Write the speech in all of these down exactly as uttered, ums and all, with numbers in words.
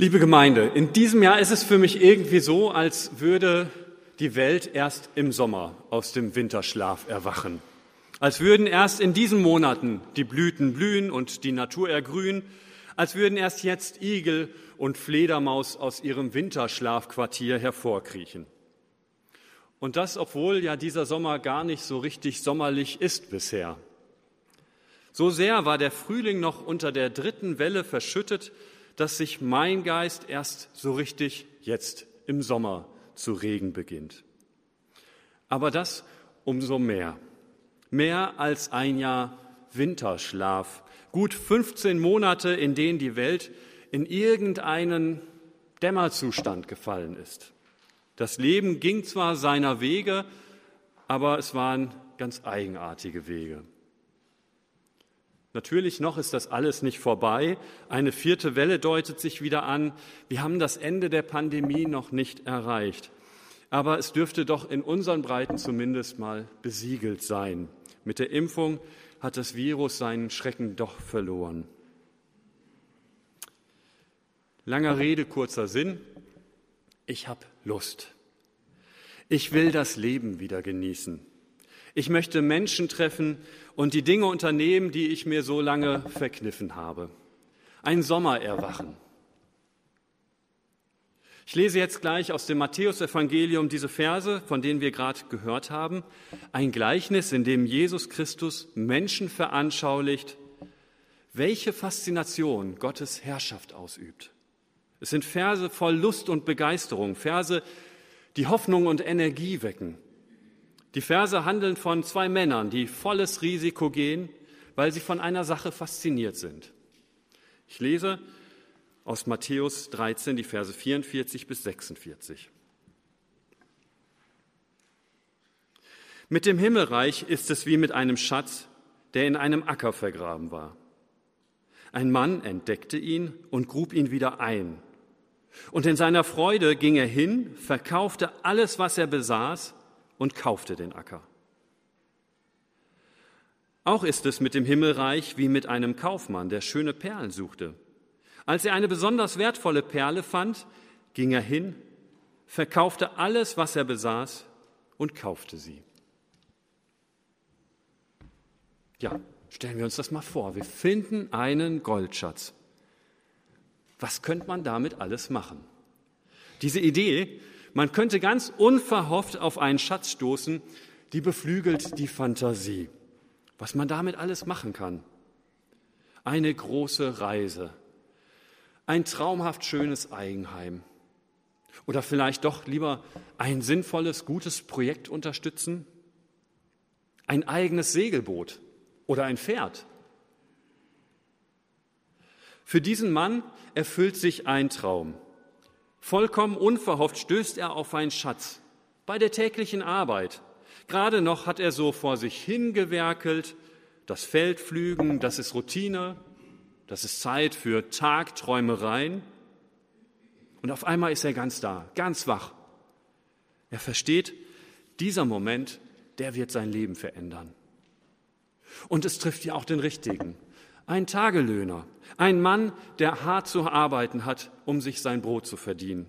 Liebe Gemeinde, in diesem Jahr ist es für mich irgendwie so, als würde die Welt erst im Sommer aus dem Winterschlaf erwachen. Als würden erst in diesen Monaten die Blüten blühen und die Natur ergrünen, als würden erst jetzt Igel und Fledermaus aus ihrem Winterschlafquartier hervorkriechen. Und das, obwohl ja dieser Sommer gar nicht so richtig sommerlich ist bisher. So sehr war der Frühling noch unter der dritten Welle verschüttet, dass sich mein Geist erst so richtig jetzt im Sommer zu regen beginnt. Aber das umso mehr. Mehr als ein Jahr Winterschlaf. Gut fünfzehn Monate, in denen die Welt in irgendeinen Dämmerzustand gefallen ist. Das Leben ging zwar seiner Wege, aber es waren ganz eigenartige Wege. Natürlich noch ist das alles nicht vorbei. Eine vierte Welle deutet sich wieder an. Wir haben das Ende der Pandemie noch nicht erreicht. Aber es dürfte doch in unseren Breiten zumindest mal besiegelt sein. Mit der Impfung hat das Virus seinen Schrecken doch verloren. Langer Rede, kurzer Sinn. Ich habe Lust. Ich will das Leben wieder genießen. Ich möchte Menschen treffen und die Dinge unternehmen, die ich mir so lange verkniffen habe. Ein Sommererwachen. Ich lese jetzt gleich aus dem Matthäusevangelium diese Verse, von denen wir gerade gehört haben. Ein Gleichnis, in dem Jesus Christus Menschen veranschaulicht, welche Faszination Gottes Herrschaft ausübt. Es sind Verse voll Lust und Begeisterung, Verse, die Hoffnung und Energie wecken. Die Verse handeln von zwei Männern, die volles Risiko gehen, weil sie von einer Sache fasziniert sind. Ich lese aus Matthäus dreizehn die Verse vierundvierzig bis sechsundvierzig. Mit dem Himmelreich ist es wie mit einem Schatz, der in einem Acker vergraben war. Ein Mann entdeckte ihn und grub ihn wieder ein. Und in seiner Freude ging er hin, verkaufte alles, was er besaß, und kaufte den Acker. Auch ist es mit dem Himmelreich wie mit einem Kaufmann, der schöne Perlen suchte. Als er eine besonders wertvolle Perle fand, ging er hin, verkaufte alles, was er besaß, und kaufte sie. Ja, stellen wir uns das mal vor. Wir finden einen Goldschatz. Was könnte man damit alles machen? Diese Idee, man könnte ganz unverhofft auf einen Schatz stoßen, die beflügelt die Fantasie. Was man damit alles machen kann. Eine große Reise, ein traumhaft schönes Eigenheim oder vielleicht doch lieber ein sinnvolles, gutes Projekt unterstützen, ein eigenes Segelboot oder ein Pferd. Für diesen Mann erfüllt sich ein Traum. Vollkommen unverhofft stößt er auf einen Schatz bei der täglichen Arbeit. Gerade noch hat er so vor sich hingewerkelt, das Feldpflügen, das ist Routine, das ist Zeit für Tagträumereien. Und auf einmal ist er ganz da, ganz wach. Er versteht, dieser Moment, der wird sein Leben verändern. Und es trifft ja auch den Richtigen. Ein Tagelöhner, ein Mann, der hart zu arbeiten hat, um sich sein Brot zu verdienen.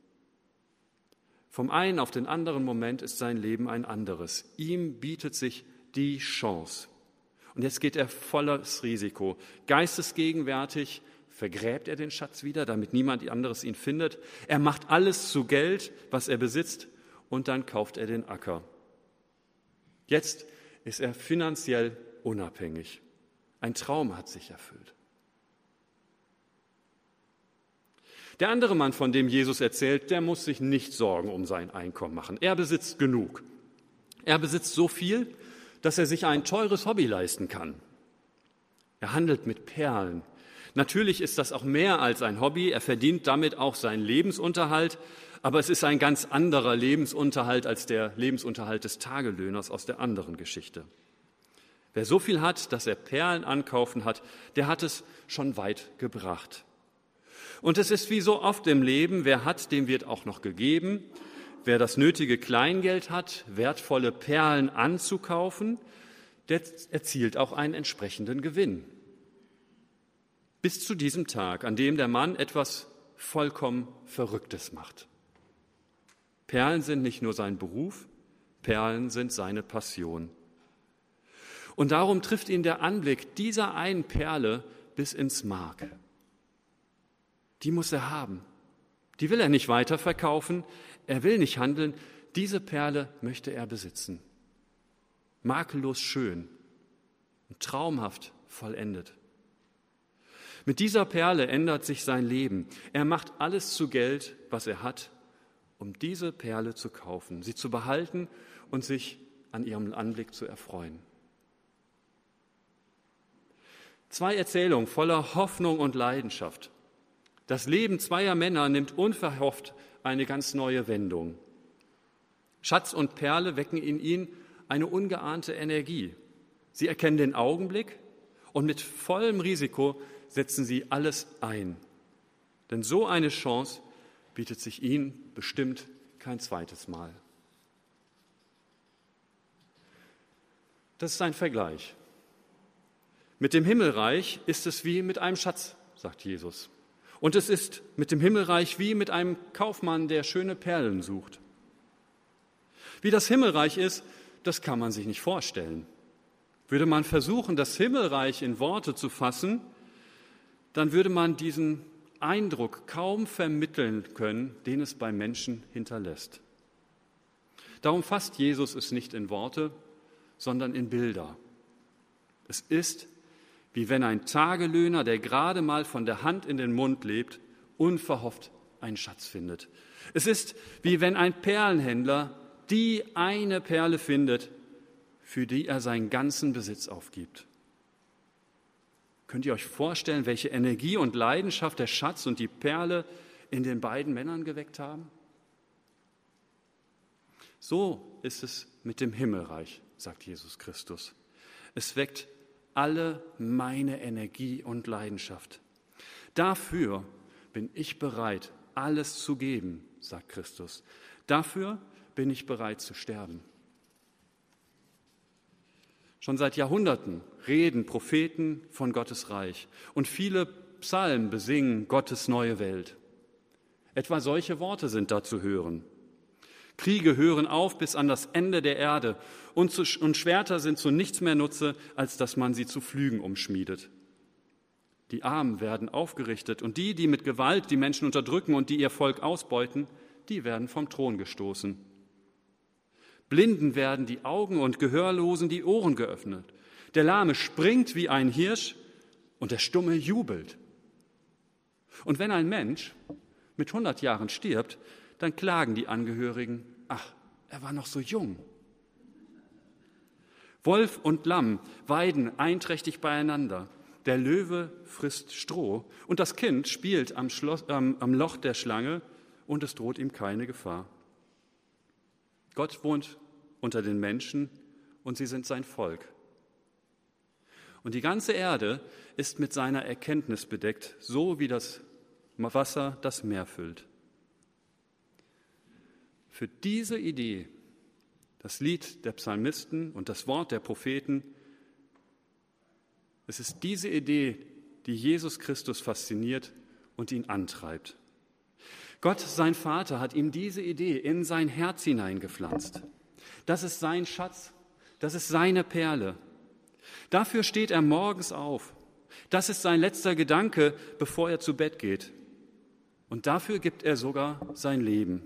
Vom einen auf den anderen Moment ist sein Leben ein anderes. Ihm bietet sich die Chance. Und jetzt geht er volles Risiko. Geistesgegenwärtig vergräbt er den Schatz wieder, damit niemand anderes ihn findet. Er macht alles zu Geld, was er besitzt, und dann kauft er den Acker. Jetzt ist er finanziell unabhängig. Ein Traum hat sich erfüllt. Der andere Mann, von dem Jesus erzählt, der muss sich nicht Sorgen um sein Einkommen machen. Er besitzt genug. Er besitzt so viel, dass er sich ein teures Hobby leisten kann. Er handelt mit Perlen. Natürlich ist das auch mehr als ein Hobby. Er verdient damit auch seinen Lebensunterhalt. Aber es ist ein ganz anderer Lebensunterhalt als der Lebensunterhalt des Tagelöhners aus der anderen Geschichte. Wer so viel hat, dass er Perlen ankaufen hat, der hat es schon weit gebracht. Und es ist wie so oft im Leben, wer hat, dem wird auch noch gegeben. Wer das nötige Kleingeld hat, wertvolle Perlen anzukaufen, der erzielt auch einen entsprechenden Gewinn. Bis zu diesem Tag, an dem der Mann etwas vollkommen Verrücktes macht. Perlen sind nicht nur sein Beruf, Perlen sind seine Passion. Und darum trifft ihn der Anblick dieser einen Perle bis ins Mark. Die muss er haben. Die will er nicht weiterverkaufen, er will nicht handeln. Diese Perle möchte er besitzen. Makellos schön und traumhaft vollendet. Mit dieser Perle ändert sich sein Leben. Er macht alles zu Geld, was er hat, um diese Perle zu kaufen, sie zu behalten und sich an ihrem Anblick zu erfreuen. Zwei Erzählungen voller Hoffnung und Leidenschaft. Das Leben zweier Männer nimmt unverhofft eine ganz neue Wendung. Schatz und Perle wecken in ihnen eine ungeahnte Energie. Sie erkennen den Augenblick und mit vollem Risiko setzen sie alles ein. Denn so eine Chance bietet sich ihnen bestimmt kein zweites Mal. Das ist ein Vergleich. Mit dem Himmelreich ist es wie mit einem Schatz, sagt Jesus. Und es ist mit dem Himmelreich wie mit einem Kaufmann, der schöne Perlen sucht. Wie das Himmelreich ist, das kann man sich nicht vorstellen. Würde man versuchen, das Himmelreich in Worte zu fassen, dann würde man diesen Eindruck kaum vermitteln können, den es bei Menschen hinterlässt. Darum fasst Jesus es nicht in Worte, sondern in Bilder. Es ist, wie wenn ein Tagelöhner, der gerade mal von der Hand in den Mund lebt, unverhofft einen Schatz findet. Es ist, wie wenn ein Perlenhändler die eine Perle findet, für die er seinen ganzen Besitz aufgibt. Könnt ihr euch vorstellen, welche Energie und Leidenschaft der Schatz und die Perle in den beiden Männern geweckt haben? So ist es mit dem Himmelreich, sagt Jesus Christus. Es weckt alle meine Energie und Leidenschaft. Dafür bin ich bereit, alles zu geben, sagt Christus. Dafür bin ich bereit zu sterben. Schon seit Jahrhunderten reden Propheten von Gottes Reich und viele Psalmen besingen Gottes neue Welt. Etwa solche Worte sind da zu hören. Kriege hören auf bis an das Ende der Erde und, zu, und Schwerter sind zu nichts mehr Nutze, als dass man sie zu Pflügen umschmiedet. Die Armen werden aufgerichtet und die, die mit Gewalt die Menschen unterdrücken und die ihr Volk ausbeuten, die werden vom Thron gestoßen. Blinden werden die Augen und Gehörlosen die Ohren geöffnet. Der Lahme springt wie ein Hirsch und der Stumme jubelt. Und wenn ein Mensch mit hundert Jahren stirbt, dann klagen die Angehörigen, ach, er war noch so jung. Wolf und Lamm weiden einträchtig beieinander. Der Löwe frisst Stroh und das Kind spielt am, Schloss, ähm, am Loch der Schlange und es droht ihm keine Gefahr. Gott wohnt unter den Menschen und sie sind sein Volk. Und die ganze Erde ist mit seiner Erkenntnis bedeckt, so wie das Wasser das Meer füllt. Für diese Idee, das Lied der Psalmisten und das Wort der Propheten, es ist diese Idee, die Jesus Christus fasziniert und ihn antreibt. Gott, sein Vater, hat ihm diese Idee in sein Herz hineingepflanzt. Das ist sein Schatz, das ist seine Perle. Dafür steht er morgens auf. Das ist sein letzter Gedanke, bevor er zu Bett geht. Und dafür gibt er sogar sein Leben.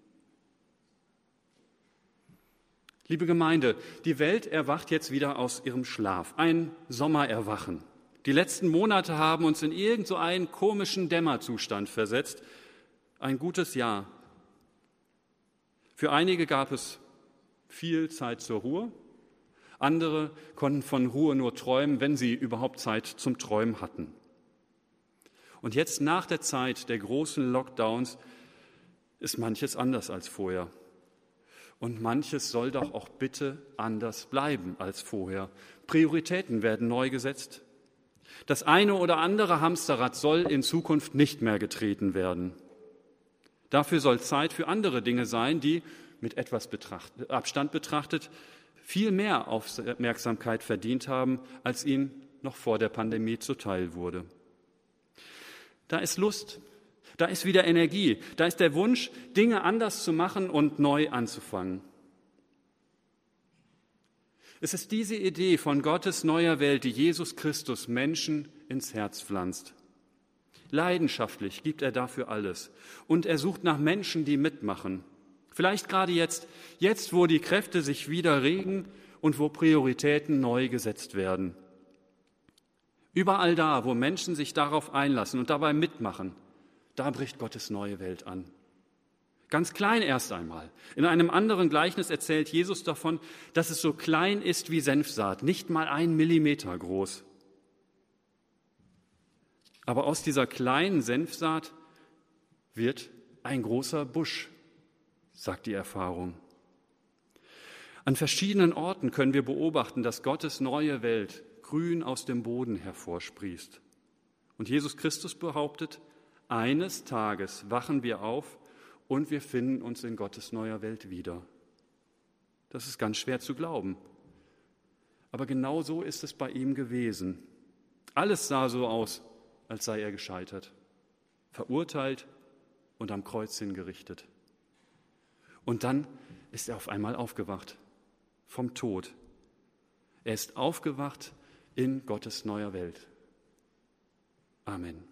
Liebe Gemeinde, die Welt erwacht jetzt wieder aus ihrem Schlaf, ein Sommererwachen. Die letzten Monate haben uns in irgend so einen komischen Dämmerzustand versetzt. Ein gutes Jahr. Für einige gab es viel Zeit zur Ruhe. Andere konnten von Ruhe nur träumen, wenn sie überhaupt Zeit zum Träumen hatten. Und jetzt nach der Zeit der großen Lockdowns ist manches anders als vorher. Und manches soll doch auch bitte anders bleiben als vorher. Prioritäten werden neu gesetzt. Das eine oder andere Hamsterrad soll in Zukunft nicht mehr getreten werden. Dafür soll Zeit für andere Dinge sein, die, mit etwas betracht, Abstand betrachtet, viel mehr Aufmerksamkeit verdient haben, als ihnen noch vor der Pandemie zuteil wurde. Da ist Lust, Da ist wieder Energie, da ist der Wunsch, Dinge anders zu machen und neu anzufangen. Es ist diese Idee von Gottes neuer Welt, die Jesus Christus Menschen ins Herz pflanzt. Leidenschaftlich gibt er dafür alles und er sucht nach Menschen, die mitmachen. Vielleicht gerade jetzt, jetzt, wo die Kräfte sich wieder regen und wo Prioritäten neu gesetzt werden. Überall da, wo Menschen sich darauf einlassen und dabei mitmachen, da bricht Gottes neue Welt an. Ganz klein erst einmal. In einem anderen Gleichnis erzählt Jesus davon, dass es so klein ist wie Senfsaat, nicht mal ein Millimeter groß. Aber aus dieser kleinen Senfsaat wird ein großer Busch, sagt die Erfahrung. An verschiedenen Orten können wir beobachten, dass Gottes neue Welt grün aus dem Boden hervorsprießt. Und Jesus Christus behauptet, eines Tages wachen wir auf und wir finden uns in Gottes neuer Welt wieder. Das ist ganz schwer zu glauben. Aber genau so ist es bei ihm gewesen. Alles sah so aus, als sei er gescheitert, verurteilt und am Kreuz hingerichtet. Und dann ist er auf einmal aufgewacht vom Tod. Er ist aufgewacht in Gottes neuer Welt. Amen.